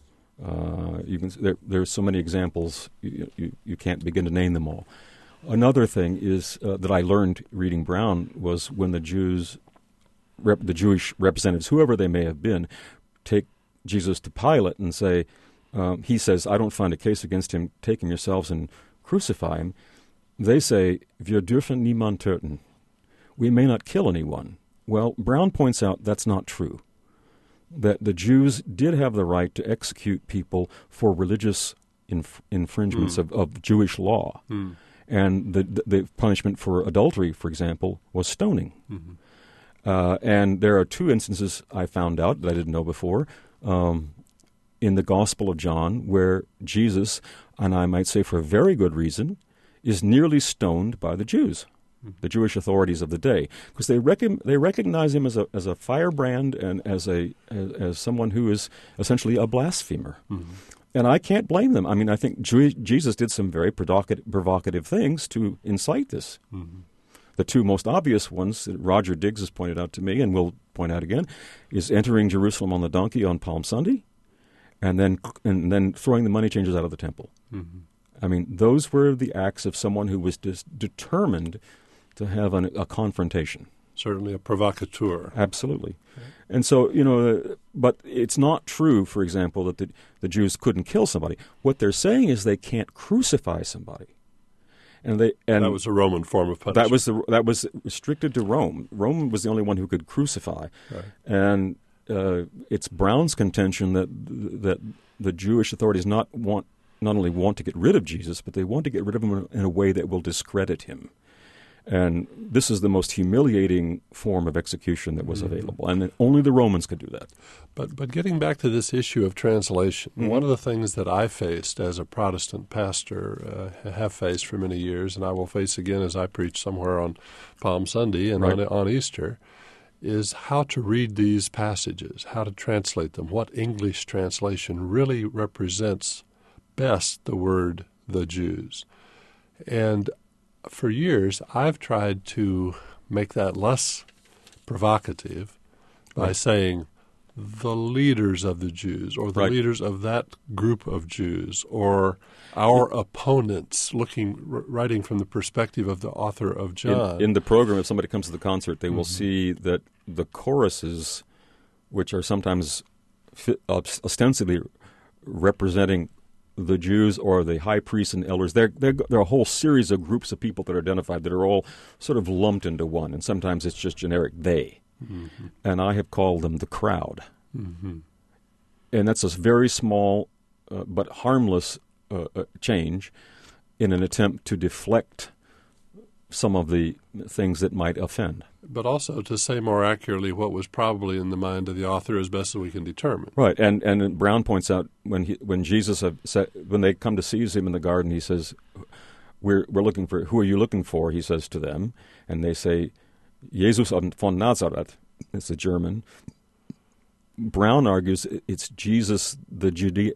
There's so many examples, you can't begin to name them all. Another thing is that I learned reading Brown was when the Jewish representatives, whoever they may have been, take Jesus to Pilate and say, he says, I don't find a case against him, take him yourselves and crucify him. They say, Wir dürfen niemand töten. We may not kill anyone. Well, Brown points out that's not true. That the Jews did have the right to execute people for religious infringements of Jewish law. And the punishment for adultery, for example, was stoning. And there are 2 instances I found out that I didn't know before in the Gospel of John where Jesus, and I might say for a very good reason, is nearly stoned by the Jews. The Jewish authorities of the day, because they recognize him as a firebrand and as someone who is essentially a blasphemer, and I can't blame them. I mean, I think Jesus did some very provocative things to incite this. The 2 most obvious ones that Roger Diggs has pointed out to me, and will point out again, is entering Jerusalem on the donkey on Palm Sunday, and then throwing the money changers out of the temple. I mean, those were the acts of someone who was determined to have a confrontation. Certainly a provocateur. Absolutely. And so, but it's not true, for example, that the Jews couldn't kill somebody. What they're saying is they can't crucify somebody. And that was a Roman form of punishment. That was restricted to Rome. Rome was the only one who could crucify. Right. And it's Brown's contention that the Jewish authorities not only want to get rid of Jesus, but they want to get rid of him in a way that will discredit him. And this is the most humiliating form of execution that was available, and only the Romans could do that. But getting back to this issue of translation, one of the things that I faced as a Protestant pastor, have faced for many years, and I will face again as I preach somewhere on Palm Sunday and on Easter, is how to read these passages, how to translate them, what English translation really represents best the word the Jews. And for years, I've tried to make that less provocative by saying the leaders of the Jews, or the leaders of that group of Jews, or our opponents, writing from the perspective of the author of John. In the program, if somebody comes to the concert, they will see that the choruses, which are sometimes ostensibly representing the Jews or the high priests and elders, there are a whole series of groups of people that are identified that are all sort of lumped into one, and sometimes it's just generic they. Mm-hmm. And I have called them the crowd. Mm-hmm. And that's a very small but harmless change in an attempt to deflect some of the things that might offend. But also to say more accurately what was probably in the mind of the author as best as we can determine. Right, and Brown points out when Jesus when they come to seize him in the garden, he says, "We're looking for, who are you looking for?" He says to them, and they say, "Jesus von Nazareth." It's a German. Brown argues it's Jesus, Judeo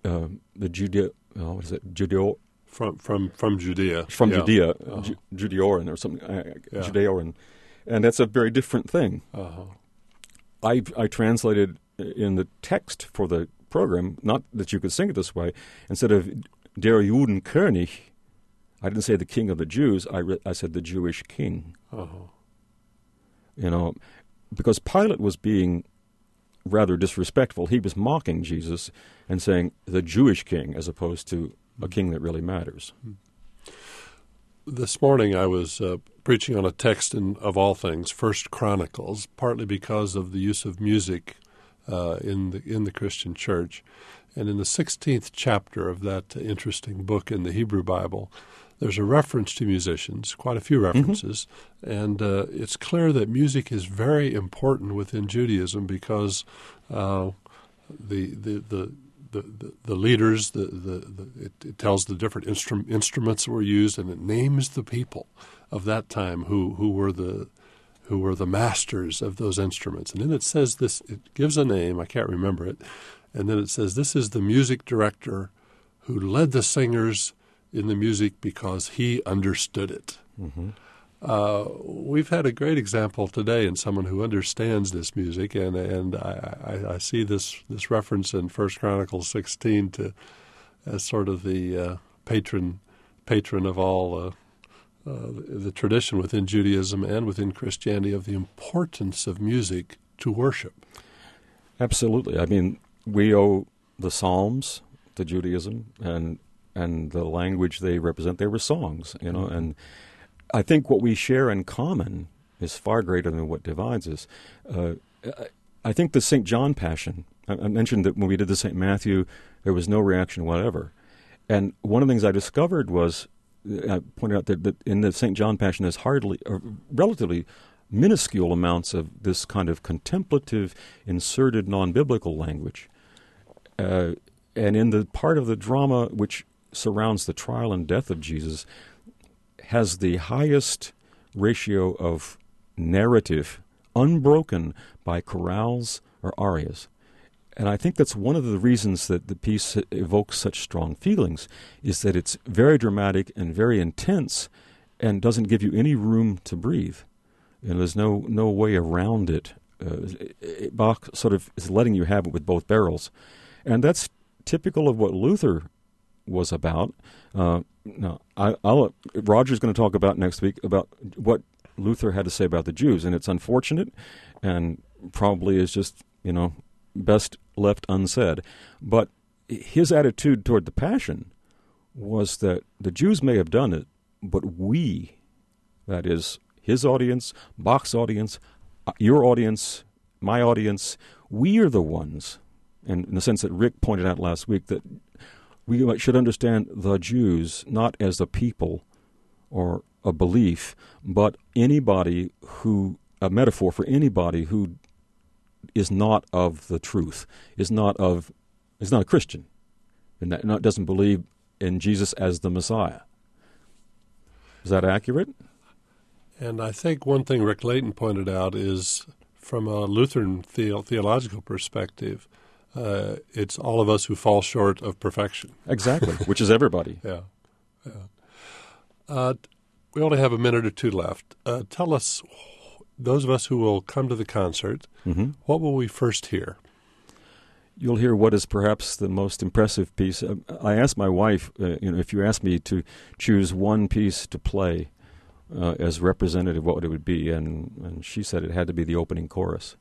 from Judea, Judea, Judeoran or something, Judeoran, and that's a very different thing. Uh-huh. I translated in the text for the program, not that you could sing it this way, instead of Der Judenkönig, I didn't say the king of the Jews. I said the Jewish king. Uh-huh. Because Pilate was being rather disrespectful. He was mocking Jesus and saying the Jewish king as opposed to a king that really matters. This morning I was preaching on a text of all things, 1 Chronicles, partly because of the use of music in the Christian church. And in the 16th chapter of that interesting book in the Hebrew Bible, there's a reference to musicians, quite a few references, and it's clear that music is very important within Judaism because the leaders, it tells the different instruments that were used, and it names the people of that time who were the masters of those instruments. And then it says this, it gives a name, I can't remember it, and then it says this is the music director who led the singers in the music because he understood it. Mm-hmm. We've had a great example today in someone who understands this music, and I see this reference in 1 Chronicles 16 as sort of the patron of all the tradition within Judaism and within Christianity of the importance of music to worship. Absolutely. I mean, we owe the Psalms to Judaism, and the language they represent, they were songs, and I think what we share in common is far greater than what divides us. I think the St. John Passion, I mentioned that when we did the St. Matthew, there was no reaction whatever. And one of the things I discovered was, I pointed out that in the St. John Passion there's relatively minuscule amounts of this kind of contemplative, inserted, non-biblical language. And in the part of the drama which surrounds the trial and death of Jesus has the highest ratio of narrative unbroken by chorales or arias. And I think that's one of the reasons that the piece evokes such strong feelings, is that it's very dramatic and very intense and doesn't give you any room to breathe. There's no way around it. Bach sort of is letting you have it with both barrels. And that's typical of what Luther was about. Roger's going to talk about next week about what Luther had to say about the Jews, and it's unfortunate and probably is just, best left unsaid. But his attitude toward the Passion was that the Jews may have done it, but we, that is, his audience, Bach's audience, your audience, my audience, we are the ones, and in the sense that Rick pointed out last week, that we should understand the Jews not as a people or a belief, but anybody a metaphor for anybody who is not of the truth, is not a Christian, and that doesn't believe in Jesus as the Messiah. Is that accurate? And I think one thing Rick Layton pointed out is, from a Lutheran theological perspective, it's all of us who fall short of perfection. Exactly, which is everybody. Yeah. we only have a minute or two left. Tell us, those of us who will come to the concert, what will we first hear? You'll hear what is perhaps the most impressive piece. I asked my wife, if you asked me to choose one piece to play as representative, what it would be, and she said it had to be the opening chorus.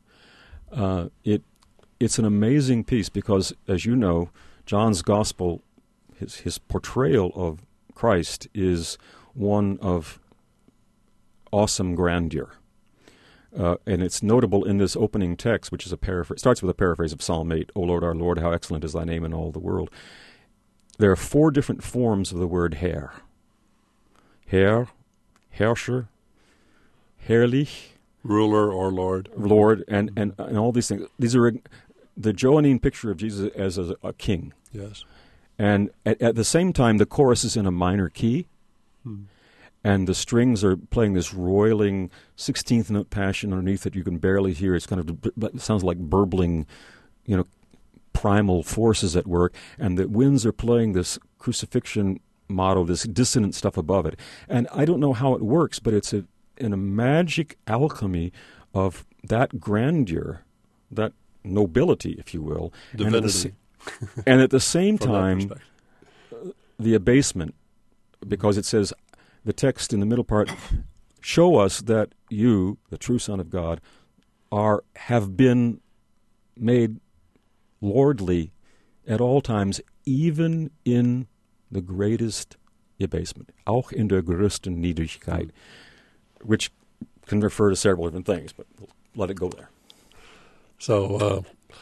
It's an amazing piece because, as you know, John's gospel, his portrayal of Christ is one of awesome grandeur. And it's notable in this opening text, which is starts with a paraphrase of Psalm 8, O Lord, our Lord, how excellent is thy name in all the world. There are 4 different forms of the word Herr. Herr, Herrscher, Herrlich, ruler or Lord. Lord, and all these things. These are the Johannine picture of Jesus as a king. Yes. And at the same time, the chorus is in a minor key. And the strings are playing this roiling 16th note passion underneath it. You can barely hear. It sounds like burbling, primal forces at work. And the winds are playing this crucifixion motto, this dissonant stuff above it. And I don't know how it works, but it's in a magic alchemy of that grandeur, that nobility, if you will. Divinity. And at the same time, the abasement, because it says, the text in the middle part, show us that you, the true Son of God, have been made lordly at all times, even in the greatest abasement, auch in der größten Niedrigkeit, which can refer to several different things, but we'll let it go there. So,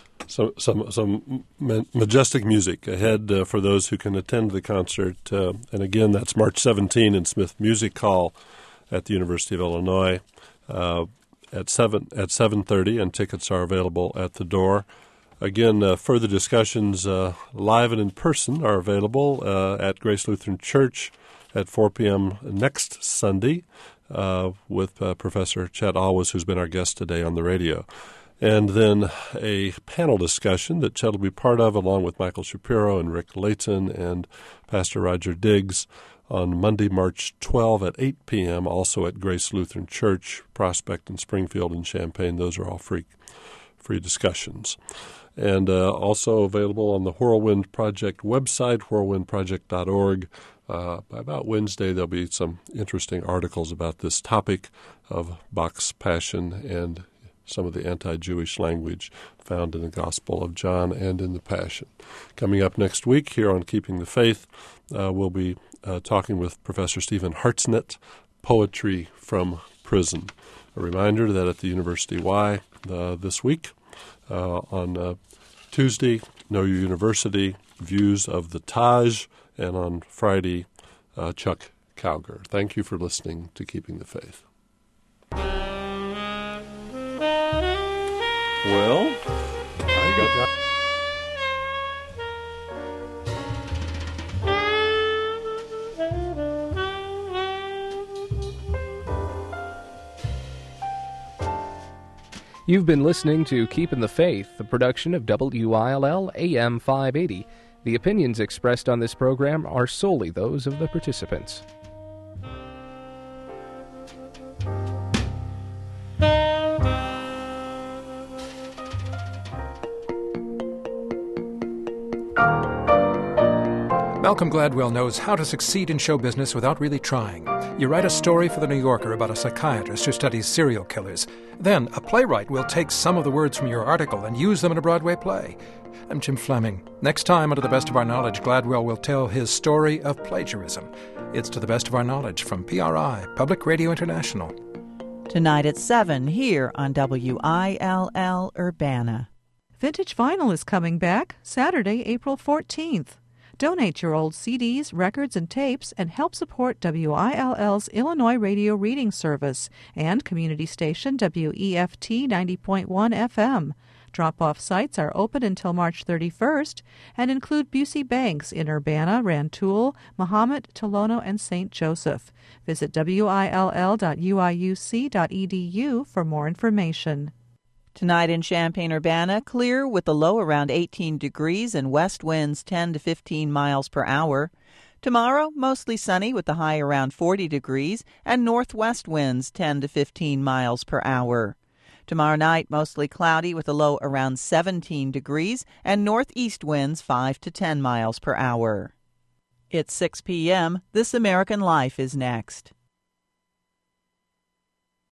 some majestic music ahead for those who can attend the concert. And again, that's March 17 in Smith Music Hall at the University of Illinois at 7:30, and tickets are available at the door. Again, further discussions live and in person are available at Grace Lutheran Church at 4 p.m. next Sunday with Professor Chet Alwas, who's been our guest today on the radio. And then a panel discussion that Chet will be part of, along with Michael Shapiro and Rick Layton and Pastor Roger Diggs, on Monday, March 12 at 8 p.m., also at Grace Lutheran Church, Prospect and Springfield and Champaign. Those are all free discussions. And also available on the Whirlwind Project website, whirlwindproject.org. By about Wednesday, there'll be some interesting articles about this topic of Bach's Passion and some of the anti-Jewish language found in the Gospel of John and in the Passion. Coming up next week here on Keeping the Faith, we'll be talking with Professor Stephen Hartsnett, Poetry from Prison. A reminder that at the University Y this week, on Tuesday, Know Your University, Views of the Taj, and on Friday, Chuck Cowger. Thank you for listening to Keeping the Faith. Well, You've been listening to Keeping the Faith, a production of WILL AM 580. The opinions expressed on this program are solely those of the participants. Malcolm Gladwell knows how to succeed in show business without really trying. You write a story for The New Yorker about a psychiatrist who studies serial killers. Then a playwright will take some of the words from your article and use them in a Broadway play. I'm Jim Fleming. Next time, under the best of our knowledge, Gladwell will tell his story of plagiarism. It's To the Best of Our Knowledge from PRI, Public Radio International. Tonight at 7 here on WILL Urbana. Vintage Vinyl is coming back Saturday, April 14th. Donate your old CDs, records, and tapes and help support WILL's Illinois Radio Reading Service and community station WEFT 90.1 FM. Drop-off sites are open until March 31st and include Busey Banks in Urbana, Rantoul, Mahomet, Tolono, and St. Joseph. Visit will.uiuc.edu for more information. Tonight in Champaign-Urbana, clear with the low around 18 degrees and west winds 10 to 15 miles per hour. Tomorrow, mostly sunny with the high around 40 degrees and northwest winds 10 to 15 miles per hour. Tomorrow night, mostly cloudy with a low around 17 degrees and northeast winds 5 to 10 miles per hour. It's 6 p.m. This American Life is next.